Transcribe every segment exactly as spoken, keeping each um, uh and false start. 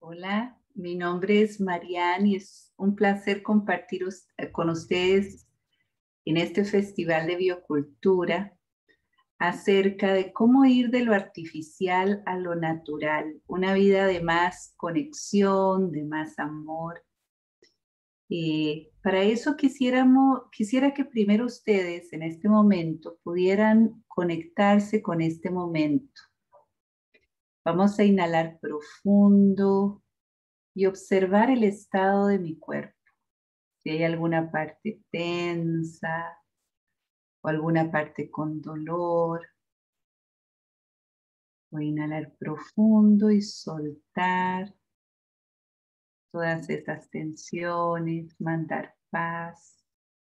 Hola, mi nombre es Marianne y es un placer compartir us- con ustedes en este Festival de Biocultura acerca de cómo ir de lo artificial a lo natural, una vida de más conexión, de más amor. Eh, para eso quisiéramos, quisiera que primero ustedes en este momento pudieran conectarse con este momento. Vamos a inhalar profundo y observar el estado de mi cuerpo. Si hay alguna parte tensa o alguna parte con dolor. Voy a inhalar profundo y soltar todas esas tensiones, mandar paz.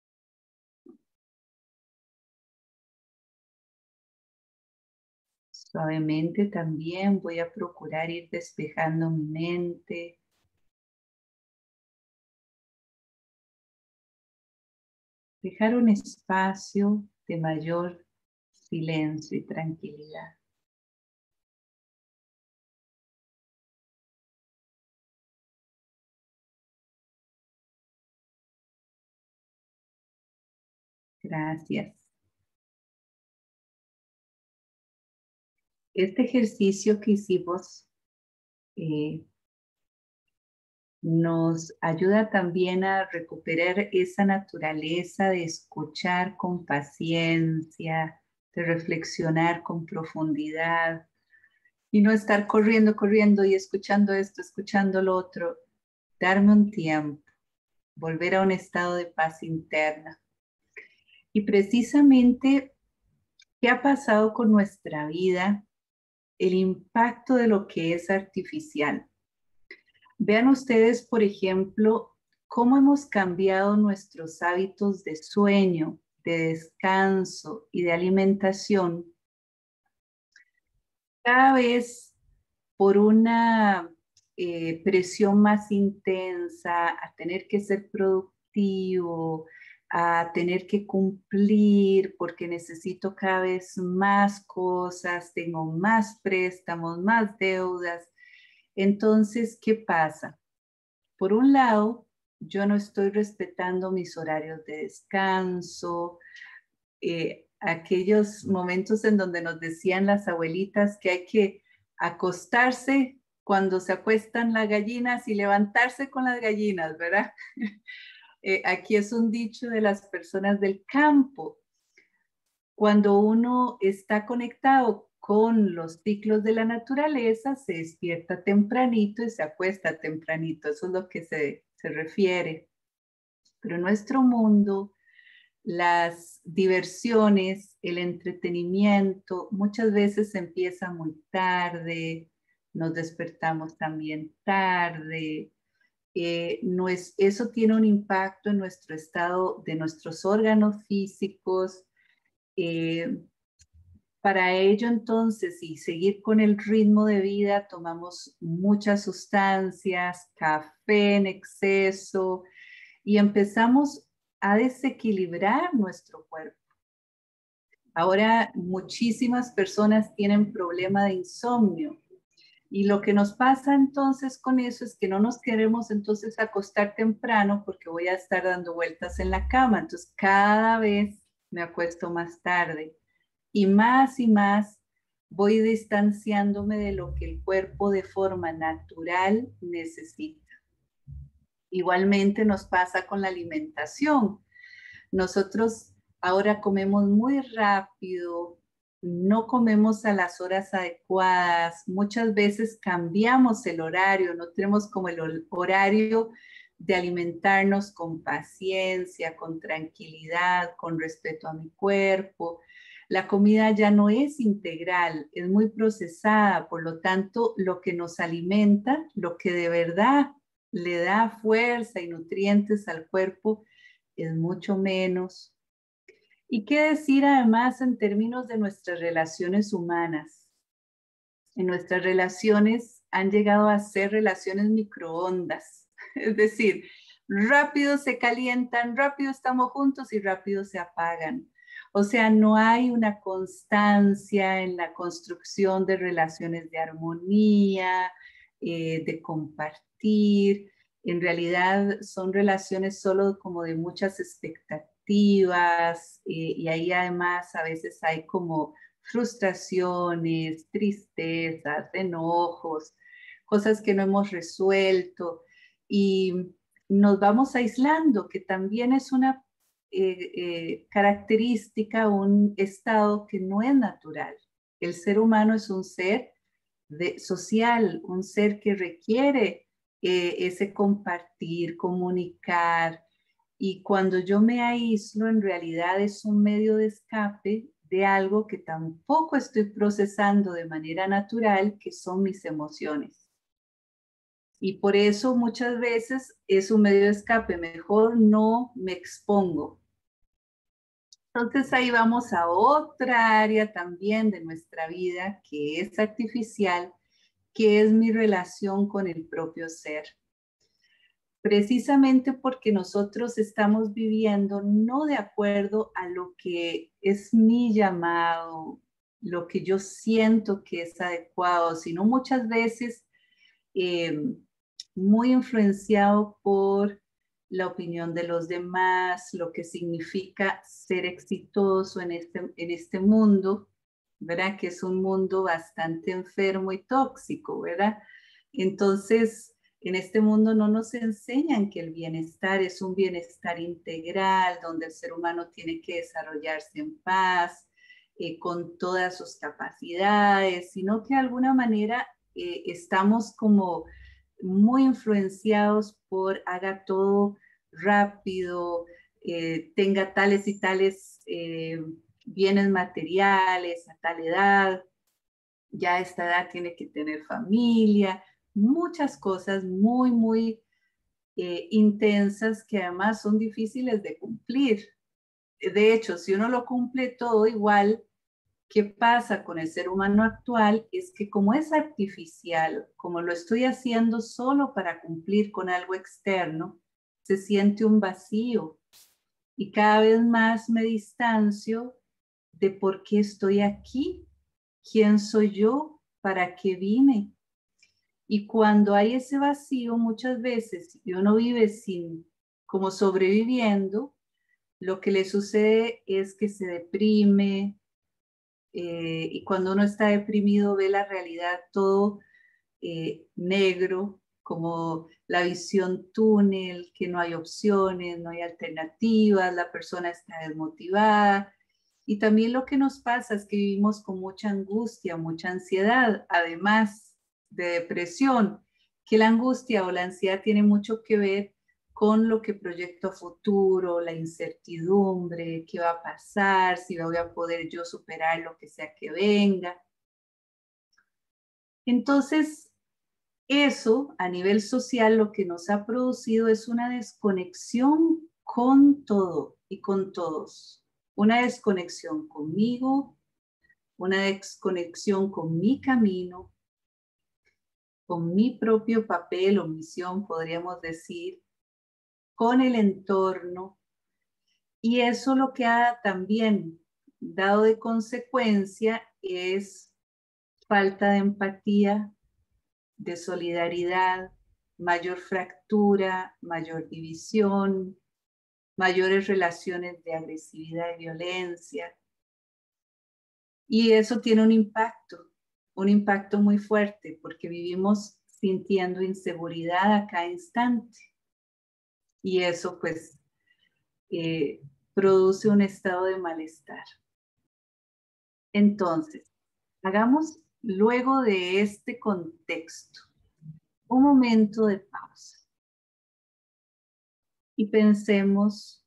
Suavemente también voy a procurar ir despejando mi mente. Dejar un espacio de mayor silencio y tranquilidad. Gracias. Este ejercicio que hicimos eh, nos ayuda también a recuperar esa naturaleza de escuchar con paciencia, de reflexionar con profundidad y no estar corriendo, corriendo y escuchando esto, escuchando lo otro. Darme un tiempo, volver a un estado de paz interna. Y precisamente, ¿qué ha pasado con nuestra vida? El impacto de lo que es artificial. Vean ustedes, por ejemplo, cómo hemos cambiado nuestros hábitos de sueño, de descanso y de alimentación, cada vez por una eh, presión más intensa, a tener que ser productivo, a tener que cumplir porque necesito cada vez más cosas, tengo más préstamos, más deudas. Entonces, ¿qué pasa? Por un lado, yo no estoy respetando mis horarios de descanso, eh, aquellos momentos en donde nos decían las abuelitas que hay que acostarse cuando se acuestan las gallinas y levantarse con las gallinas, ¿verdad? Eh, aquí es un dicho de las personas del campo. Cuando uno está conectado con los ciclos de la naturaleza, se despierta tempranito y se acuesta tempranito. Eso es lo que se, se refiere. Pero en nuestro mundo, las diversiones, el entretenimiento, muchas veces empieza muy tarde, nos despertamos también tarde. Eh, no es, eso tiene un impacto en nuestro estado de nuestros órganos físicos. Eh, Para ello, entonces, y seguir con el ritmo de vida, tomamos muchas sustancias, café en exceso, y empezamos a desequilibrar nuestro cuerpo. Ahora, muchísimas personas tienen problema de insomnio. Y lo que nos pasa entonces con eso es que no nos queremos entonces acostar temprano porque voy a estar dando vueltas en la cama. Entonces, cada vez me acuesto más tarde. Y más y más voy distanciándome de lo que el cuerpo de forma natural necesita. Igualmente nos pasa con la alimentación. Nosotros ahora comemos muy rápido, no comemos a las horas adecuadas, muchas veces cambiamos el horario, no tenemos como el horario de alimentarnos con paciencia, con tranquilidad, con respeto a mi cuerpo. La comida ya no es integral, es muy procesada, por lo tanto, lo que nos alimenta, lo que de verdad le da fuerza y nutrientes al cuerpo, es mucho menos. ¿Y qué decir además en términos de nuestras relaciones humanas? En nuestras relaciones han llegado a ser relaciones microondas, es decir, rápido se calientan, rápido estamos juntos y rápido se apagan. O sea, no hay una constancia en la construcción de relaciones de armonía, eh, de compartir. En realidad son relaciones solo como de muchas expectativas eh, y ahí además a veces hay como frustraciones, tristezas, enojos, cosas que no hemos resuelto y nos vamos aislando, que también es una eh, eh, característica, un estado que no es natural. El ser humano es un ser de, social, un ser que requiere eh, ese compartir, comunicar, y cuando yo me aíslo, en realidad es un medio de escape de algo que tampoco estoy procesando de manera natural, que son mis emociones. Y por eso muchas veces es un medio de escape, mejor no me expongo. Entonces ahí vamos a otra área también de nuestra vida que es artificial, que es mi relación con el propio ser. Precisamente porque nosotros estamos viviendo no de acuerdo a lo que es mi llamado, lo que yo siento que es adecuado, sino muchas veces eh, muy influenciado por la opinión de los demás, lo que significa ser exitoso en este, en este mundo, ¿verdad? Que es un mundo bastante enfermo y tóxico, ¿verdad? Entonces, en este mundo no nos enseñan que el bienestar es un bienestar integral, donde el ser humano tiene que desarrollarse en paz, eh, con todas sus capacidades, sino que de alguna manera eh, estamos como muy influenciados por haga todo rápido, eh, tenga tales y tales eh, bienes materiales a tal edad, ya a esta edad tiene que tener familia, muchas cosas muy, muy eh, intensas que además son difíciles de cumplir. De hecho, si uno lo cumple todo igual, ¿qué pasa con el ser humano actual? Es que como es artificial, como lo estoy haciendo solo para cumplir con algo externo, se siente un vacío y cada vez más me distancio de por qué estoy aquí, quién soy yo, para qué vine. Y cuando hay ese vacío, muchas veces, y uno vive sin, como sobreviviendo, lo que le sucede es que se deprime, eh, y cuando uno está deprimido ve la realidad todo eh, negro, como la visión túnel, que no hay opciones, no hay alternativas, la persona está desmotivada. Y también lo que nos pasa es que vivimos con mucha angustia, mucha ansiedad, además de depresión, que la angustia o la ansiedad tiene mucho que ver con lo que proyecto a futuro, la incertidumbre, qué va a pasar, si voy a poder yo superar lo que sea que venga. Entonces, eso a nivel social lo que nos ha producido es una desconexión con todo y con todos. Una desconexión conmigo, una desconexión con mi camino, con mi propio papel o misión, podríamos decir, con el entorno. Y eso lo que ha también dado de consecuencia es falta de empatía, de solidaridad, mayor fractura, mayor división, mayores relaciones de agresividad y violencia. Y eso tiene un impacto, un impacto muy fuerte, porque vivimos sintiendo inseguridad a cada instante. Y eso pues eh, produce un estado de malestar. Entonces, hagamos luego de este contexto un momento de pausa y pensemos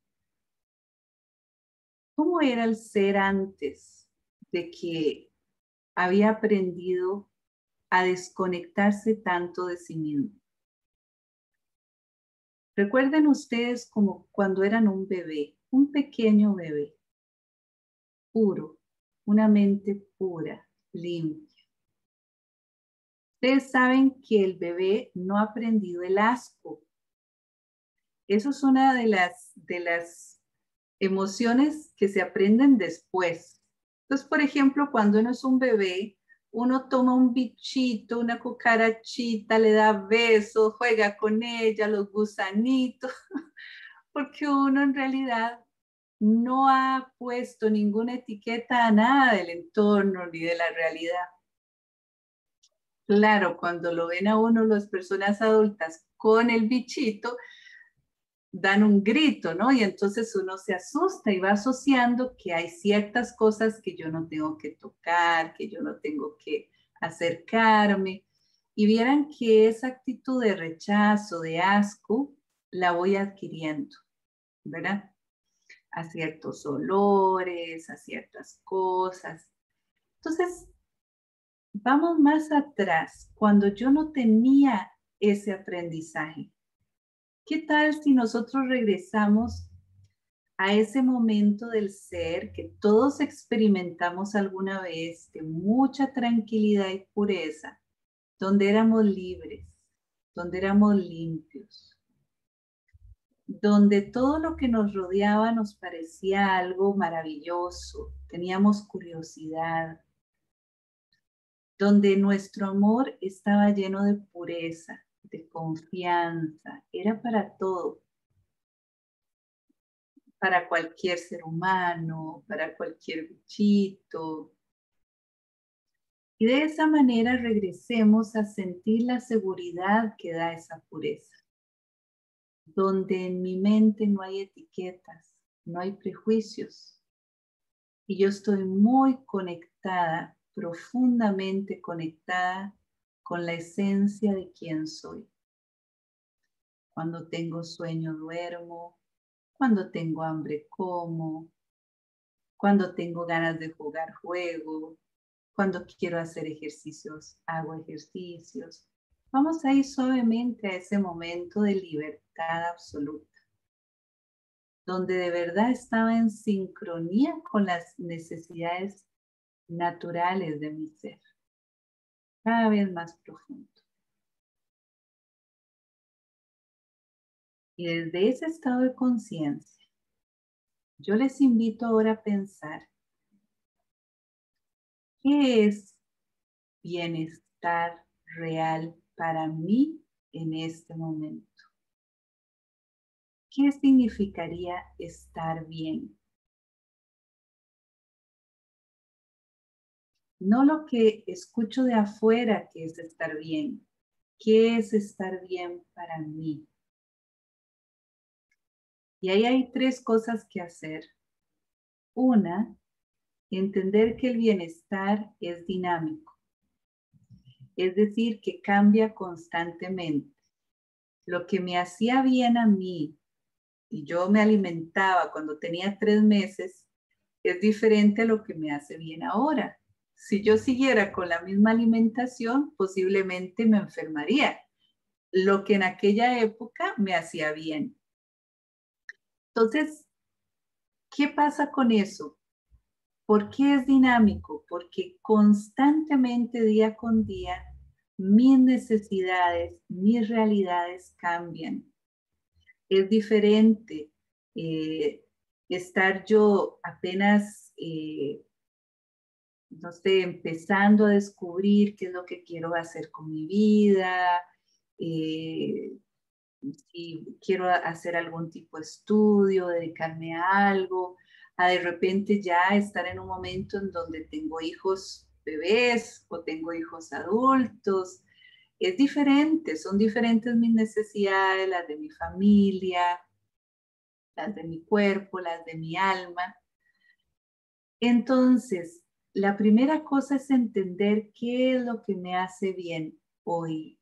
cómo era el ser antes de que había aprendido a desconectarse tanto de sí mismo. Recuerden ustedes como cuando eran un bebé, un pequeño bebé, puro, una mente pura, limpia. Ustedes saben que el bebé no ha aprendido el asco. Eso es una de las, de las emociones que se aprenden después. Entonces, por ejemplo, cuando uno es un bebé, uno toma un bichito, una cucarachita, le da besos, juega con ella, los gusanitos, porque uno en realidad no ha puesto ninguna etiqueta a nada del entorno ni de la realidad. Claro, cuando lo ven a uno las personas adultas con el bichito, dan un grito, ¿no? Y entonces uno se asusta y va asociando que hay ciertas cosas que yo no tengo que tocar, que yo no tengo que acercarme. Y vieran que esa actitud de rechazo, de asco, la voy adquiriendo, ¿verdad? A ciertos olores, a ciertas cosas. Entonces, vamos más atrás, cuando yo no tenía ese aprendizaje. ¿Qué tal si nosotros regresamos a ese momento del ser que todos experimentamos alguna vez, de mucha tranquilidad y pureza, donde éramos libres, donde éramos limpios, donde todo lo que nos rodeaba nos parecía algo maravilloso, teníamos curiosidad, donde nuestro amor estaba lleno de pureza, de confianza, era para todo, para cualquier ser humano, para cualquier bichito. Y de esa manera regresemos a sentir la seguridad que da esa pureza, donde en mi mente no hay etiquetas, no hay prejuicios. Y yo estoy muy conectada, profundamente conectada con la esencia de quién soy. Cuando tengo sueño, duermo. Cuando tengo hambre, como. Cuando tengo ganas de jugar, juego. Cuando quiero hacer ejercicios, hago ejercicios. Vamos a ir suavemente a ese momento de libertad absoluta, donde de verdad estaba en sincronía con las necesidades naturales de mi ser, cada vez más profundo. Y desde ese estado de conciencia, yo les invito ahora a pensar, ¿qué es bienestar real para mí en este momento? ¿Qué significaría estar bien? No lo que escucho de afuera que es estar bien. ¿Qué es estar bien para mí? Y ahí hay tres cosas que hacer. Una, entender que el bienestar es dinámico. Es decir, que cambia constantemente. Lo que me hacía bien a mí y yo me alimentaba cuando tenía tres meses es diferente a lo que me hace bien ahora. Si yo siguiera con la misma alimentación, posiblemente me enfermaría. Lo que en aquella época me hacía bien. Entonces, ¿qué pasa con eso? ¿Por qué es dinámico? Porque constantemente, día con día, mis necesidades, mis realidades cambian. Es diferente eh, estar yo apenas, eh, no sé, empezando a descubrir qué es lo que quiero hacer con mi vida, eh, si quiero hacer algún tipo de estudio, dedicarme a algo, a de repente ya estar en un momento en donde tengo hijos bebés o tengo hijos adultos. Es diferente, son diferentes mis necesidades, las de mi familia, las de mi cuerpo, las de mi alma. Entonces, la primera cosa es entender qué es lo que me hace bien hoy.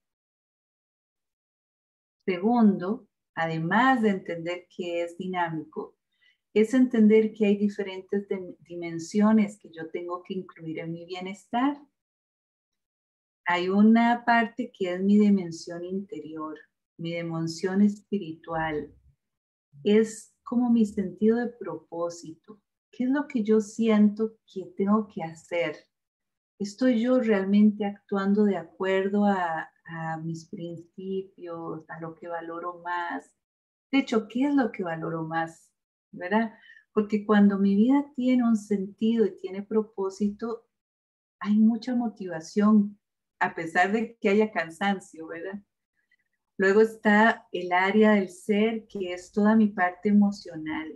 Segundo, además de entender que es dinámico, es entender que hay diferentes dimensiones que yo tengo que incluir en mi bienestar. Hay una parte que es mi dimensión interior, mi dimensión espiritual. Es como mi sentido de propósito. ¿Qué es lo que yo siento que tengo que hacer? ¿Estoy yo realmente actuando de acuerdo a, a mis principios, a lo que valoro más? De hecho, ¿qué es lo que valoro más? ¿Verdad? Porque cuando mi vida tiene un sentido y tiene propósito, hay mucha motivación, a pesar de que haya cansancio, ¿verdad? Luego está el área del ser, que es toda mi parte emocional.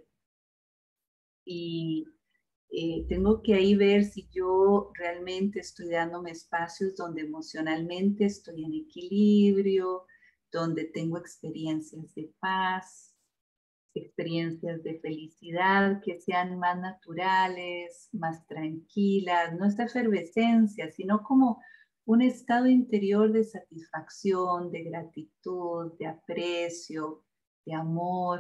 Y eh, tengo que ahí ver si yo realmente estoy dándome espacios donde emocionalmente estoy en equilibrio, donde tengo experiencias de paz, experiencias de felicidad que sean más naturales, más tranquilas, no esta efervescencia, sino como un estado interior de satisfacción, de gratitud, de aprecio, de amor.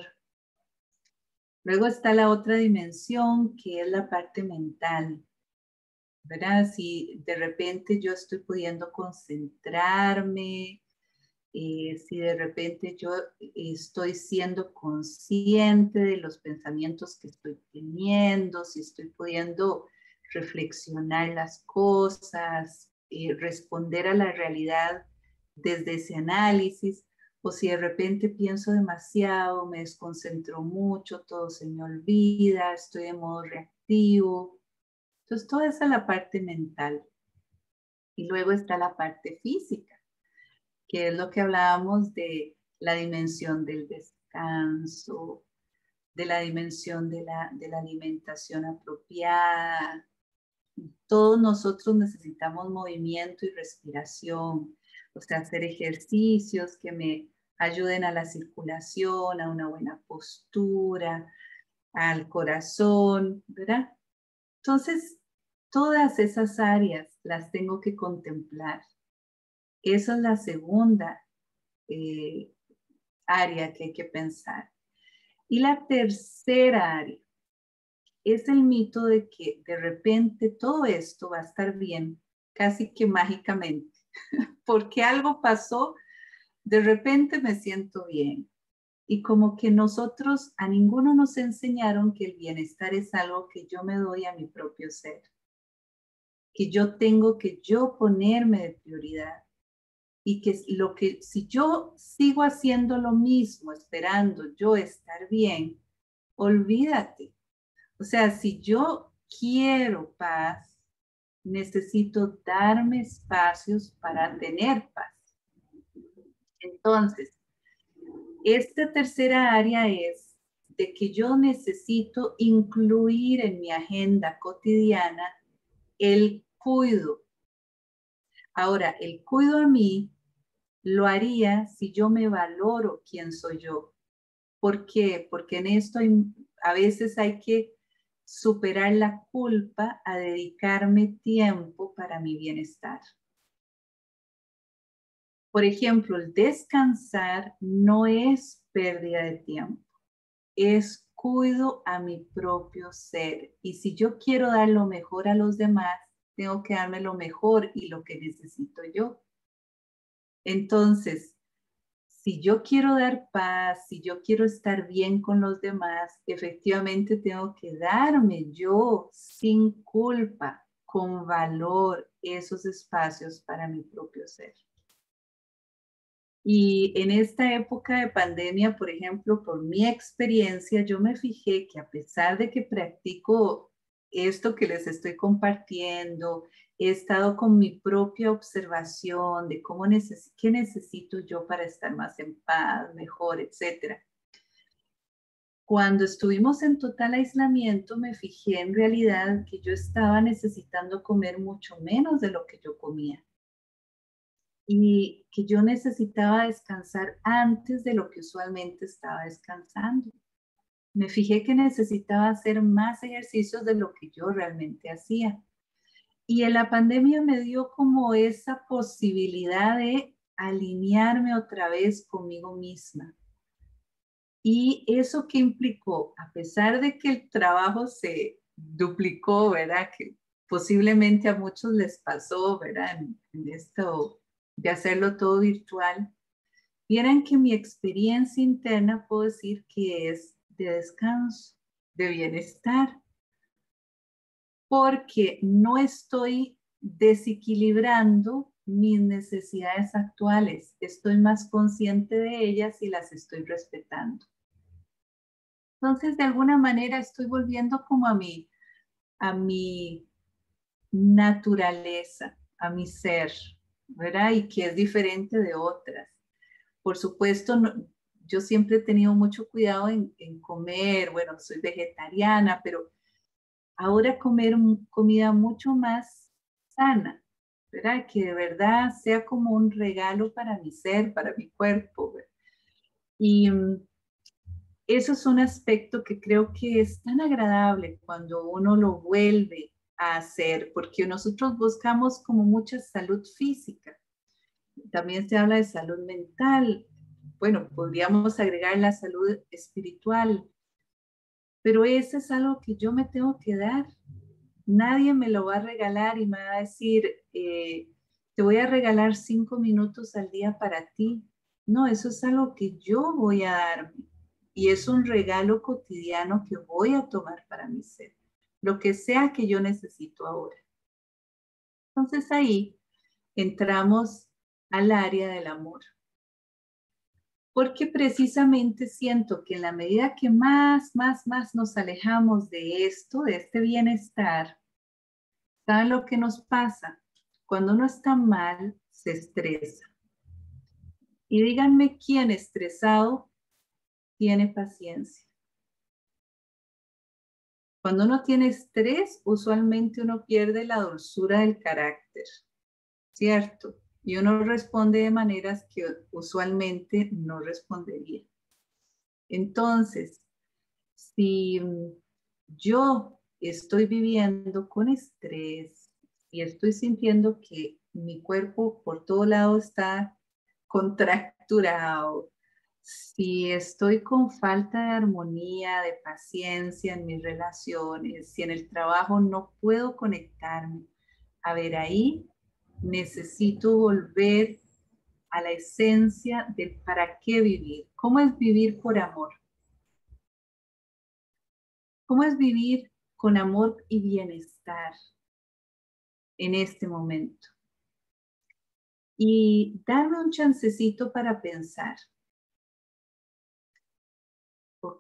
Luego está la otra dimensión, que es la parte mental, ¿verdad? Si de repente yo estoy pudiendo concentrarme, eh, si de repente yo estoy siendo consciente de los pensamientos que estoy teniendo, si estoy pudiendo reflexionar las cosas, eh, responder a la realidad desde ese análisis, o si de repente pienso demasiado, me desconcentro mucho, todo se me olvida, estoy en modo reactivo. Entonces, toda esa es la parte mental. Y luego está la parte física, que es lo que hablábamos de la dimensión del descanso, de la dimensión de la, de la alimentación apropiada. Todos nosotros necesitamos movimiento y respiración, o sea, hacer ejercicios que me ayuden a la circulación, a una buena postura, al corazón, ¿verdad? Entonces, todas esas áreas las tengo que contemplar. Esa es la segunda eh, área que hay que pensar. Y la tercera área es el mito de que de repente todo esto va a estar bien, casi que mágicamente, porque algo pasó, de repente me siento bien. Y como que nosotros, a ninguno nos enseñaron que el bienestar es algo que yo me doy a mi propio ser, que yo tengo que yo ponerme de prioridad. Y que lo que, si yo sigo haciendo lo mismo, esperando yo estar bien, olvídate. O sea, si yo quiero paz, necesito darme espacios para tener paz. Entonces, esta tercera área es de que yo necesito incluir en mi agenda cotidiana el cuido. Ahora, el cuido a mí lo haría si yo me valoro quién soy yo. ¿Por qué? Porque en esto hay, a veces hay que superar la culpa a dedicarme tiempo para mi bienestar. Por ejemplo, el descansar no es pérdida de tiempo, es cuido a mi propio ser. Y si yo quiero dar lo mejor a los demás, tengo que darme lo mejor y lo que necesito yo. Entonces, si yo quiero dar paz, si yo quiero estar bien con los demás, efectivamente tengo que darme yo sin culpa, con valor, esos espacios para mi propio ser. Y en esta época de pandemia, por ejemplo, por mi experiencia, yo me fijé que a pesar de que practico esto que les estoy compartiendo, he estado con mi propia observación de cómo neces qué necesito yo para estar más en paz, mejor, etcétera. Cuando estuvimos en total aislamiento, me fijé en realidad que yo estaba necesitando comer mucho menos de lo que yo comía y que yo necesitaba descansar antes de lo que usualmente estaba descansando. Me fijé que necesitaba hacer más ejercicios de lo que yo realmente hacía. Y en la pandemia me dio como esa posibilidad de alinearme otra vez conmigo misma. Y eso que implicó, a pesar de que el trabajo se duplicó, ¿verdad? Que posiblemente a muchos les pasó, ¿verdad? En, en esto de hacerlo todo virtual. Vieran que mi experiencia interna puedo decir que es de descanso, de bienestar, porque no estoy desequilibrando mis necesidades actuales, estoy más consciente de ellas y las estoy respetando. Entonces, de alguna manera estoy volviendo como a mi, a mi naturaleza a mi ser, ¿verdad? Y que es diferente de otras. Por supuesto, no, yo siempre he tenido mucho cuidado en, en comer, bueno, soy vegetariana, pero ahora comer comida mucho más sana, ¿verdad? Que de verdad sea como un regalo para mi ser, para mi cuerpo, ¿verdad? Y um, eso es un aspecto que creo que es tan agradable cuando uno lo vuelve a hacer, porque nosotros buscamos como mucha salud física. También se habla de salud mental. Bueno, podríamos agregar la salud espiritual, pero eso es algo que yo me tengo que dar. Nadie me lo va a regalar y me va a decir, eh, te voy a regalar cinco minutos al día para ti. No, eso es algo que yo voy a darme. Y es un regalo cotidiano que voy a tomar para mi ser. Lo que sea que yo necesito ahora. Entonces ahí entramos al área del amor. Porque precisamente siento que en la medida que más, más, más nos alejamos de esto, de este bienestar, ¿saben lo que nos pasa? Cuando uno está mal, se estresa. Y díganme quién estresado tiene paciencia. Cuando uno tiene estrés, usualmente uno pierde la dulzura del carácter, ¿cierto? Y uno responde de maneras que usualmente no respondería. Entonces, si yo estoy viviendo con estrés y estoy sintiendo que mi cuerpo por todo lado está contracturado, si estoy con falta de armonía, de paciencia en mis relaciones, si en el trabajo no puedo conectarme, a ver, ahí necesito volver a la esencia de para qué vivir. ¿Cómo es vivir por amor? ¿Cómo es vivir con amor y bienestar en este momento? Y darme un chancecito para pensar. Ok,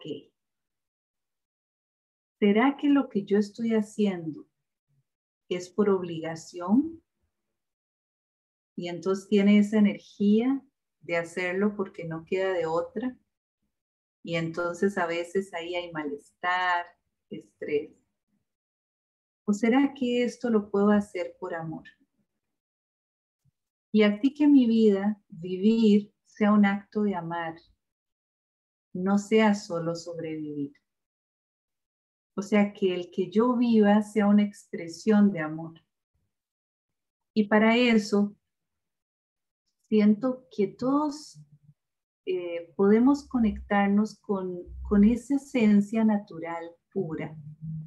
¿será que lo que yo estoy haciendo es por obligación? Y entonces tiene esa energía de hacerlo porque no queda de otra. Y entonces a veces ahí hay malestar, estrés. ¿O será que esto lo puedo hacer por amor? Y así que mi vida, vivir, sea un acto de amar, no sea solo sobrevivir. O sea, que el que yo viva sea una expresión de amor. Y para eso, siento que todos eh, podemos conectarnos con, con esa esencia natural pura,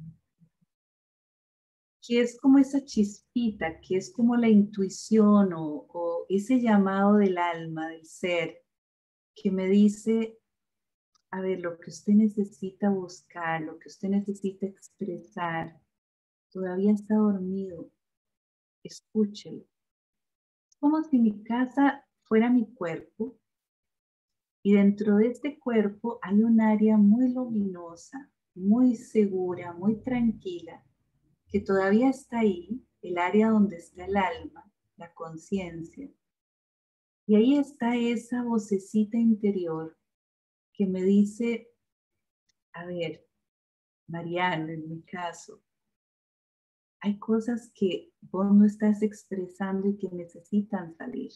que es como esa chispita, que es como la intuición o, o ese llamado del alma, del ser, que me dice, a ver, lo que usted necesita buscar, lo que usted necesita expresar, todavía está dormido, escúchelo. Es como si mi casa fuera mi cuerpo y dentro de este cuerpo hay un área muy luminosa, muy segura, muy tranquila, que todavía está ahí, el área donde está el alma, la conciencia. Y ahí está esa vocecita interior que me dice, a ver, Mariana, en mi caso, hay cosas que vos no estás expresando y que necesitan salir.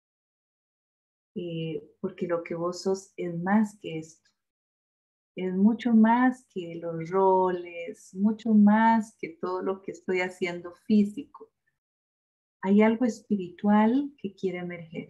Eh, porque lo que vos sos es más que esto. Es mucho más que los roles, mucho más que todo lo que estoy haciendo físico. Hay algo espiritual que quiere emerger.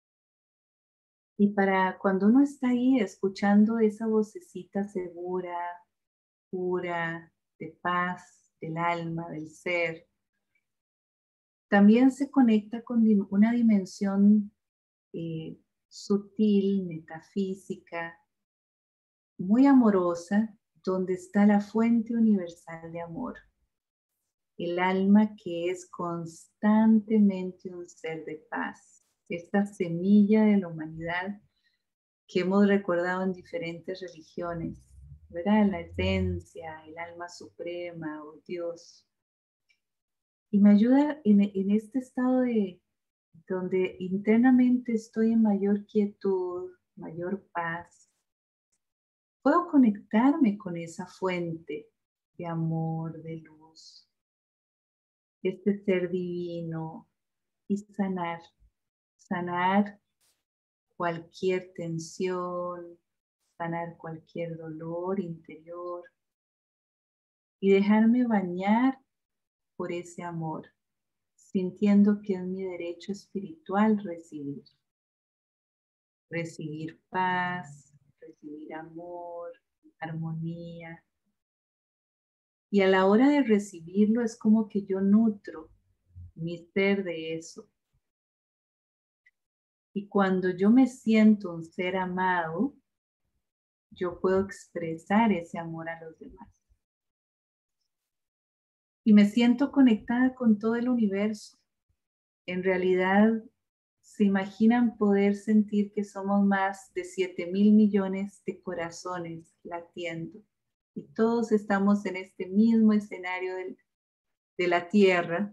Y para cuando uno está ahí escuchando esa vocecita segura, pura, de paz, del alma, del ser, también se conecta con una dimensión eh, sutil, metafísica, muy amorosa, donde está la fuente universal de amor. El alma que es constantemente un ser de paz. Esta semilla de la humanidad que hemos recordado en diferentes religiones, ¿verdad? La esencia, el alma suprema o Dios. Y me ayuda en, en este estado de donde internamente estoy en mayor quietud, mayor paz. Puedo conectarme con esa fuente de amor, de luz, este ser divino y sanar, sanar cualquier tensión, sanar cualquier dolor interior y dejarme bañar por ese amor, sintiendo que es mi derecho espiritual recibir. Recibir paz, recibir amor, armonía. Y a la hora de recibirlo es como que yo nutro mi ser de eso. Y cuando yo me siento un ser amado, yo puedo expresar ese amor a los demás. Y me siento conectada con todo el universo. En realidad, ¿se imaginan poder sentir que somos más de siete mil millones de corazones latiendo? Y todos estamos en este mismo escenario del, de la Tierra,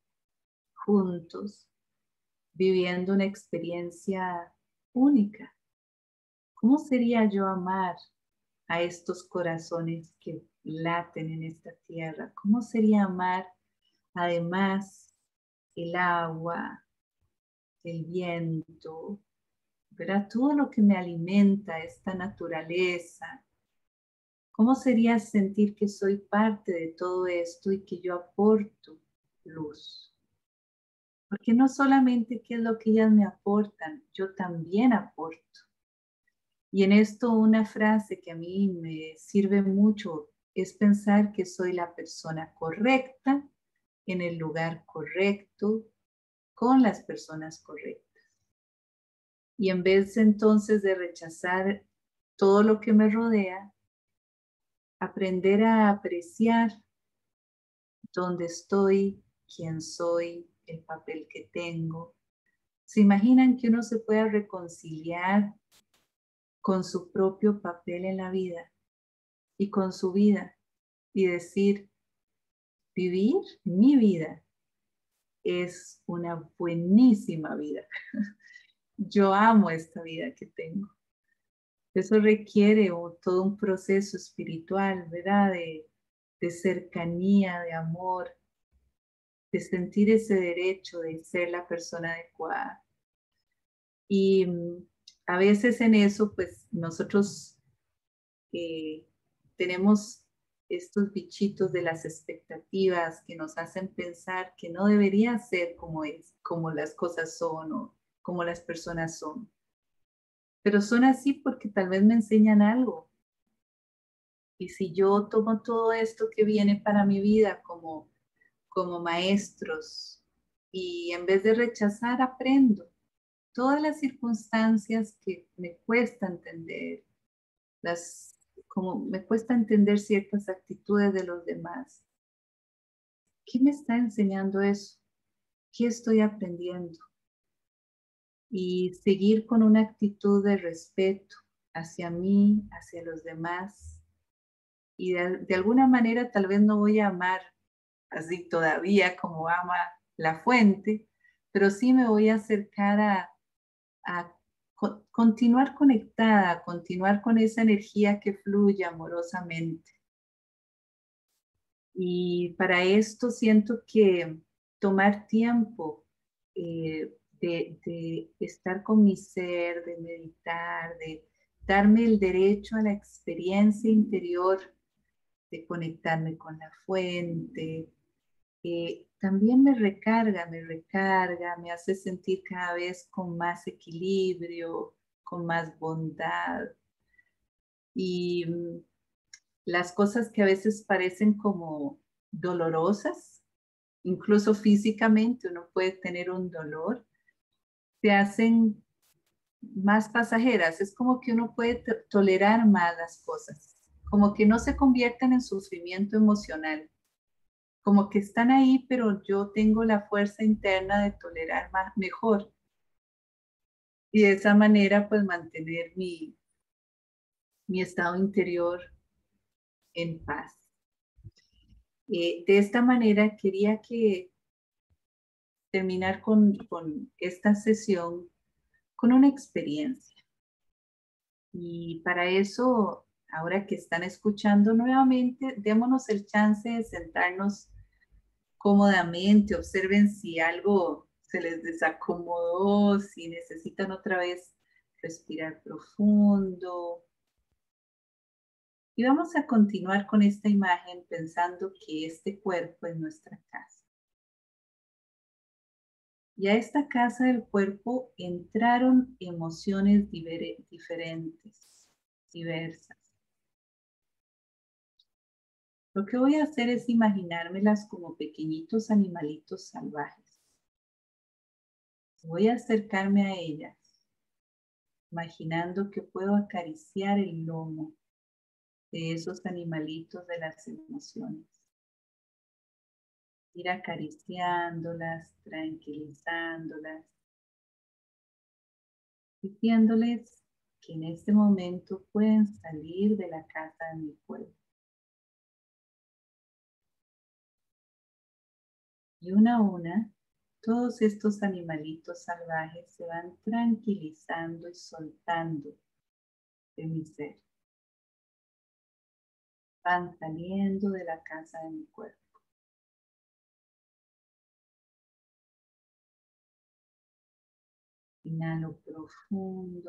juntos, viviendo una experiencia única. ¿Cómo sería yo amar a estos corazones que laten en esta tierra? ¿Cómo sería amar además el agua, el viento, ¿verdad? Todo lo que me alimenta, esta naturaleza? ¿Cómo sería sentir que soy parte de todo esto y que yo aporto luz? Porque no solamente qué es lo que ellas me aportan, yo también aporto. Y en esto una frase que a mí me sirve mucho es pensar que soy la persona correcta en el lugar correcto con las personas correctas. Y en vez entonces de rechazar todo lo que me rodea, aprender a apreciar dónde estoy, quién soy, el papel que tengo. ¿Se imaginan que uno se pueda reconciliar con su propio papel en la vida y con su vida y decir, vivir mi vida es una buenísima vida? Yo amo esta vida que tengo. Eso requiere oh, todo un proceso espiritual, ¿verdad? De, de cercanía, de amor, de sentir ese derecho de ser la persona adecuada. Y mm, a veces en eso, pues nosotros eh, tenemos estos bichitos de las expectativas que nos hacen pensar que no debería ser como es, como las cosas son o como las personas son. Pero son así porque tal vez me enseñan algo. Y si yo tomo todo esto que viene para mi vida como, como maestros y en vez de rechazar, aprendo todas las circunstancias que me cuesta entender, las, como me cuesta entender ciertas actitudes de los demás. ¿Qué me está enseñando eso? ¿Qué estoy aprendiendo? Y seguir con una actitud de respeto hacia mí, hacia los demás. Y de, de alguna manera tal vez no voy a amar así todavía como ama la fuente, pero sí me voy a acercar a, a co- continuar conectada, continuar con esa energía que fluye amorosamente. Y para esto siento que tomar tiempo eh, de, de estar con mi ser, de meditar, de darme el derecho a la experiencia interior, de conectarme con la fuente, eh, también me recarga, me recarga, me hace sentir cada vez con más equilibrio, con más bondad. Y mm, las cosas que a veces parecen como dolorosas, incluso físicamente uno puede tener un dolor, se hacen más pasajeras. Es como que uno puede t- tolerar más las cosas, como que no se convierten en sufrimiento emocional, como que están ahí, pero yo tengo la fuerza interna de tolerar más, mejor. Y de esa manera, pues mantener mi, mi estado interior en paz. Eh, de esta manera quería que terminar con, con esta sesión con una experiencia. Y para eso, ahora que están escuchando nuevamente, démonos el chance de sentarnos cómodamente, observen si algo se les desacomodó, si necesitan otra vez respirar profundo. Y vamos a continuar con esta imagen pensando que este cuerpo es nuestra casa. Y a esta casa del cuerpo entraron emociones diferentes, diversas. Lo que voy a hacer es imaginármelas como pequeñitos animalitos salvajes. Voy a acercarme a ellas, imaginando que puedo acariciar el lomo de esos animalitos de las emociones. Ir acariciándolas, tranquilizándolas, diciéndoles que en este momento pueden salir de la casa de mi cuerpo. Y una a una, todos estos animalitos salvajes se van tranquilizando y soltando de mi ser. Van saliendo de la casa de mi cuerpo. Inhalo profundo.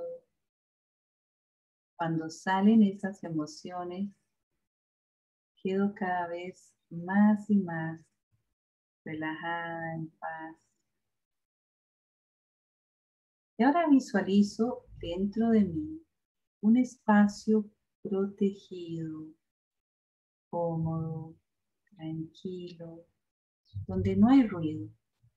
Cuando salen esas emociones, quedo cada vez más y más relajada, en paz. Y ahora visualizo dentro de mí un espacio protegido, cómodo, tranquilo, donde no hay ruido.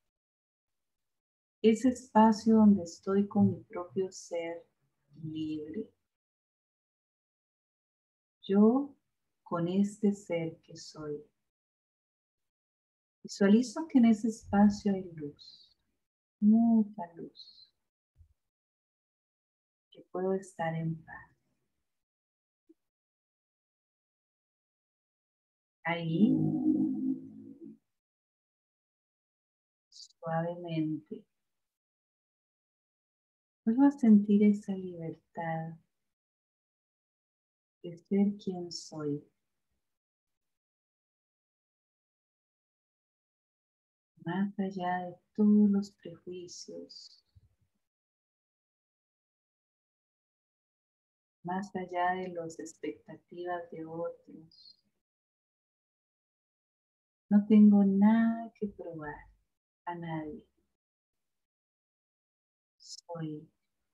Ese espacio donde estoy con mi propio ser libre. Yo con este ser que soy. Visualizo que en ese espacio hay luz, mucha luz, que puedo estar en paz. Ahí, suavemente, vuelvo a sentir esa libertad de ser quien soy. Más allá de todos los prejuicios, más allá de las expectativas de otros. No tengo nada que probar a nadie. Soy.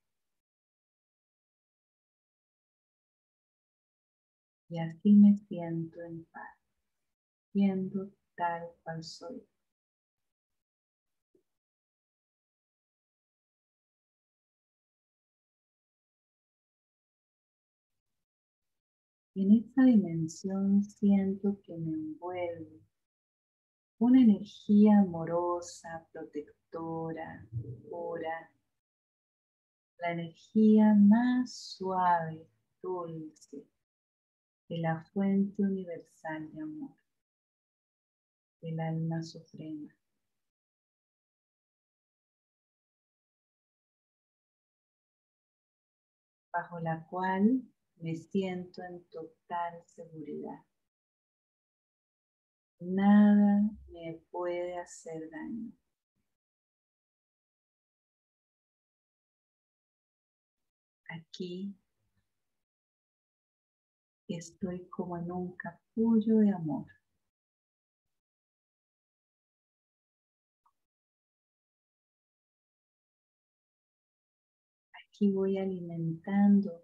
Y así me siento en paz, siendo tal cual soy. Y en esta dimensión siento que me envuelve una energía amorosa, protectora, pura, la energía más suave, dulce de la fuente universal de amor, del alma suprema, bajo la cual me siento en total seguridad. Nada me puede hacer daño. Aquí estoy como en un capullo de amor. Aquí voy alimentando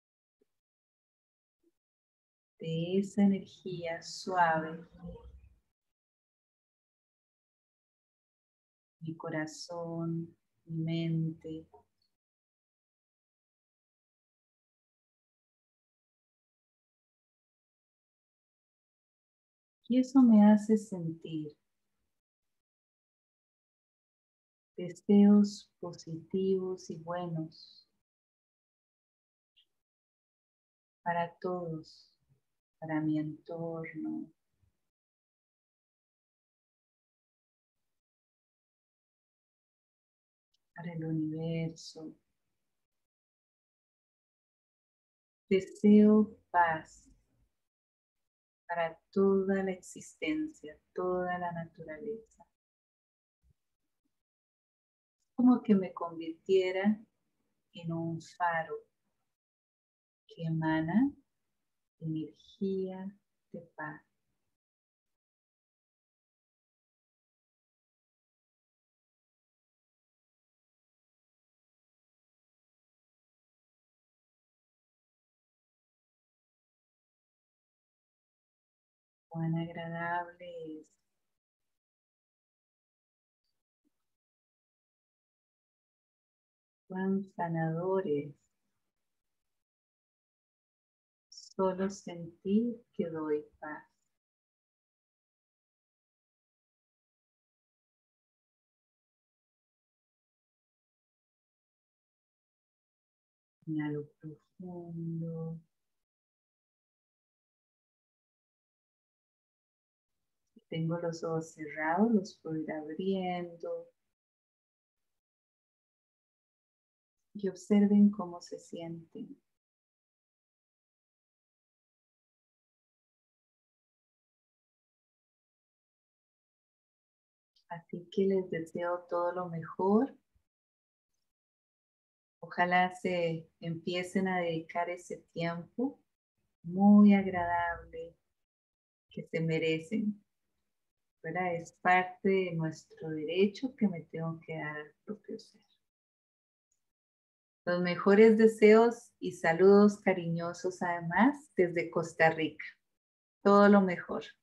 de esa energía suave mi corazón, mi mente. Y eso me hace sentir deseos positivos y buenos para todos, para mi entorno, para el universo. Deseo paz para toda la existencia, toda la naturaleza. Como que me convirtiera en un faro que emana energía de paz. Cuán agradable es. Cuán sanador es. Solo sentir que doy paz. Inhalo profundo. Si tengo los ojos cerrados, los puedo ir abriendo. Y observen cómo se sienten. Así que les deseo todo lo mejor. Ojalá se empiecen a dedicar ese tiempo muy agradable que se merecen. ¿Verdad? Es parte de nuestro derecho que me tengo que dar al propio ser. Los mejores deseos y saludos cariñosos además desde Costa Rica. Todo lo mejor.